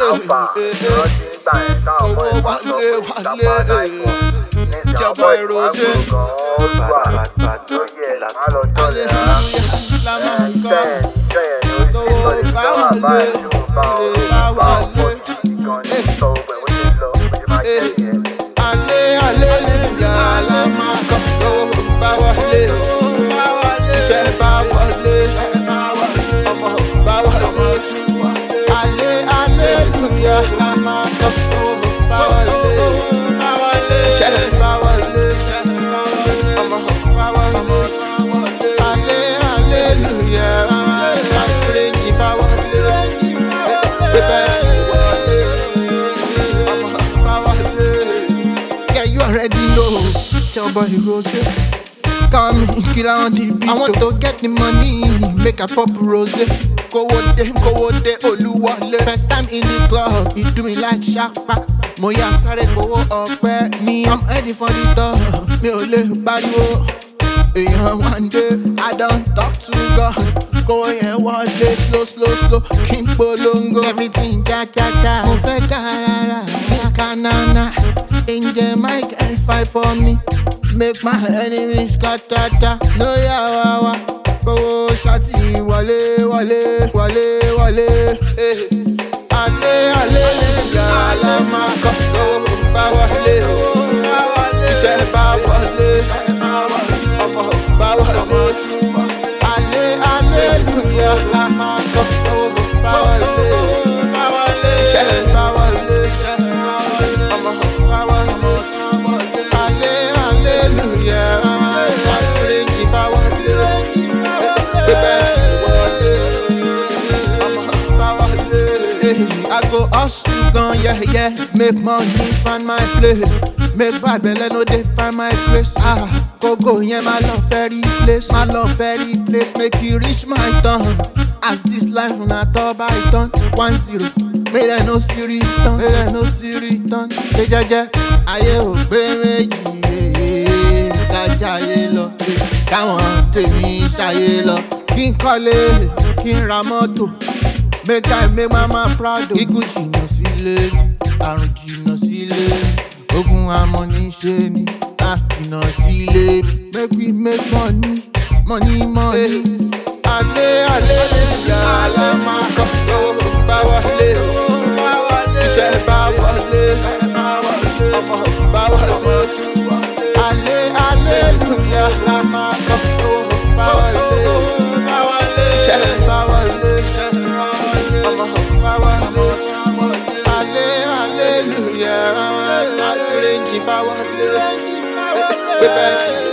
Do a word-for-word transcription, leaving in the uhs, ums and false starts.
Alpha, rántí nígbà yẹn táwọn ọmọ ẹ̀ máa sọ pé ìjàpá láìpọ̀. Nísìnyí àwọn ọmọ ìwà gbòògàn ó wà lóye ẹ̀ má lọ jọ̀lẹ̀ rárá. Iṣẹ́ yẹn iṣẹ́ yẹn ni ó ti sọ lè gbọ́ àbá ẹ̀ tí wọ́n bá ọ̀rọ̀ bá ọ̀pọ̀ jù gan ní sọ ọgbẹ̀ wọ́n ṣe lọ bó ṣe máa jẹ́ ìyẹn. Alẹ́ alẹ́ lùyà la máa kọ́ lówó bá wọlé iṣẹ́ bá wọlé ọmọ bá wọlé alẹ́ alẹ́ lùyà la máa kọ́ lówó bá wọlé iṣẹ́ bá wọlé ọmọ bá wọlé alẹ́ alẹ́ lùyà àtúrẹ́ yìí bá wọlé bẹ́ẹ̀ wọlé ọmọ bá wọlé. Yeah, you already know. Tell boy Rose, call me, kill on the beat. I want to get the money, make a pop Rose. Go out there, go out there, Oluwale. First time in the club, it do me like Shakpa. Moya sorry, go up me. I'm ready for the door. Me ole bariwo. Yeah, one day I don't talk to God. Go and watch this slow, slow, slow. King Bolongo, everything ja ja ja. Mo fe karara, kanana. Angel Mike and fight for me. Make my enemies scatter. No yawa, go shati wale wale wale wale. Eh, ale ale ya la ma ko ba wale o. Iṣẹ́ bá wọlé, ọmọ bá wọlé. Ale ale ya la ma ko ba wale. Iṣẹ́ bá wọlé, ọmọ bá wọlé. I go hustle gun, yeah, yeah. Make money, find my place. Make bad belly, no they find my place. Ah, go go, yeah, my love very place. My love very place, make you reach my turn. As this life not all by turn. One zero, make I no see return. Make I no see return. Hey, ja, ja, aye, oh, baby, yeah, jaye lo. Come on, take me, shaye lo. King Kale, King Ramoto. Make I make mama proud. Ikú jìnnà sílé, àrùn jìnnà sílé. Ogun amọ̀níṣe ni, a jìnnà sílé. Make we make money, money, money. Alẹ́ alẹ́ ìyá la máa kọ́ lówó bá wọlé. Iṣẹ́ bá wọlé, ọmọ bá wọlé. Alẹ́ alẹ́ ìyá la máa kọ́ lówó bá wọlé. Iṣẹ́ bá wọlé. Hallelujah, I change if I want to.